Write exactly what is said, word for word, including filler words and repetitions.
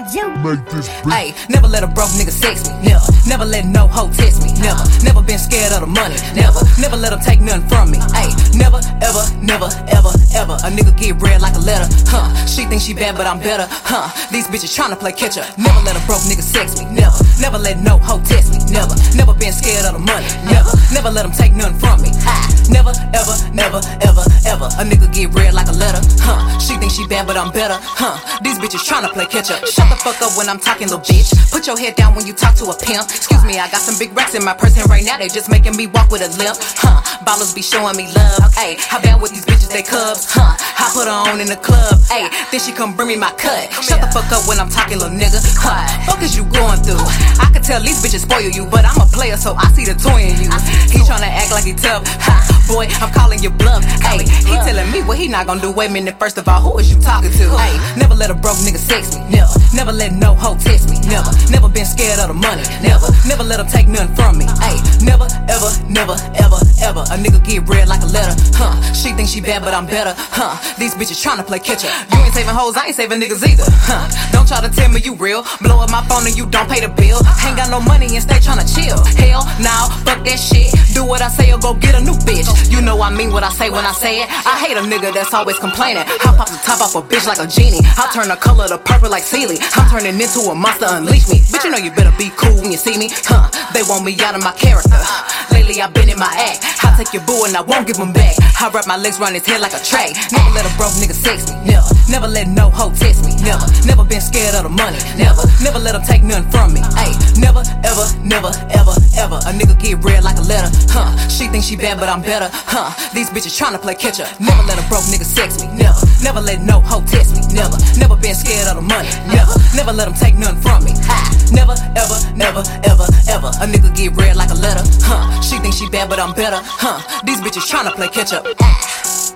Make this bitch. Ayy, never let a broke nigga sex me, never. Never let no hoe test me, never. Never been scared of the money, never. Never let them take nothing from me, ayy. Never, ever, never, ever, ever. A nigga get read like a letter, huh? She thinks she bad, but I'm better, huh? These bitches tryna play catch up. Never let a broke nigga sex me, never. Never let no hoe test me, never. Never been scared of the money, never. Never let them take nothing from me, ah. Never, ever, never, ever, ever. A nigga get read like a letter, huh? She thinks she bad, but I'm better, huh? These bitches tryna play catch up. Shut the fuck up when I'm talking, little bitch. Put your head down when you talk to a pimp. Excuse me, I got some big racks in my purse, and right now they just making me walk with a limp, huh? Ballers be showing me love, ayy. How bad with these bitches, they cubs, huh? I put her on in the club, ayy. Then she come bring me my cut. Shut the fuck up when I'm talking, little nigga, huh? Fuck is you going through? I can tell these bitches spoil you, but I'm a player, so I see the toy in you. He tryna act like he tough, ha. Boy, I'm calling your bluff, ayy. He telling me what he not gonna do. Wait a minute, first of all, who is you talking to? Ayy, never let a broke nigga sex me, never. Never let no hoe test me, never. Never been scared of the money, never. Never let them take nothing from me, ayy. Never, ever, never, ever, ever. A nigga get read like a letter, huh? She thinks she bad, but I'm better, huh? These bitches tryna play catch up. You ain't saving hoes, I ain't saving niggas either, huh? Don't try to tell me you real. Blow up my phone and you don't pay the bill. Ain't got no money and stay tryna chill. Hell, nah, fuck that shit. Do what I say or go get a new bitch. You know I mean what I say when I say it. I hate a nigga that's always complaining. I'll pop the top off a bitch like a genie. I'll turn the color to purple like Celie. I'm turning into a monster, unleash me. Bitch, you know you better be cool when you see me, huh? They want me out of my character. Lately I've been in my act. I'll take your boo and I won't give him back. I wrap my legs around his head like a track. Never let a broke nigga sex me, never. Never let no hoe test me, never. Never been scared of the money, never. Never let them take nothing from me, ayy. Never, ever, never, ever, ever. A nigga get read like a letter, huh? She thinks she bad, but I'm better, huh? These bitches tryna play catch up. Never let a broke nigga sex me, never. Never let no hoe test me, never. Never been scared of the money, never. Never let them take nothing from me, ah. Never, ever, never, ever, ever. A nigga get read like a letter, huh? She thinks she bad, but I'm better, huh? These bitches tryna play catch up, ah.